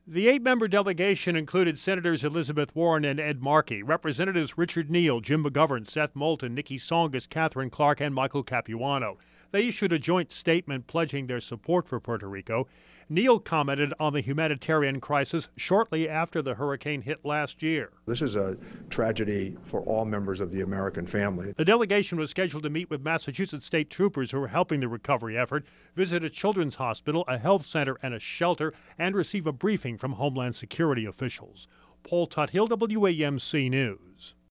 The 8-member delegation included Senators Elizabeth Warren and Ed Markey, Representatives Richard Neal, Jim McGovern, Seth Moulton, Nikki Tsongas, Catherine Clark, and Michael Capuano. They issued a joint statement pledging their support for Puerto Rico. Neal commented on the humanitarian crisis shortly after the hurricane hit last year. This is a tragedy for all members of the American family. The delegation was scheduled to meet with Massachusetts state troopers who are helping the recovery effort, visit a children's hospital, a health center, and a shelter, and receive a briefing from Homeland Security officials. Paul Tuthill, WAMC News.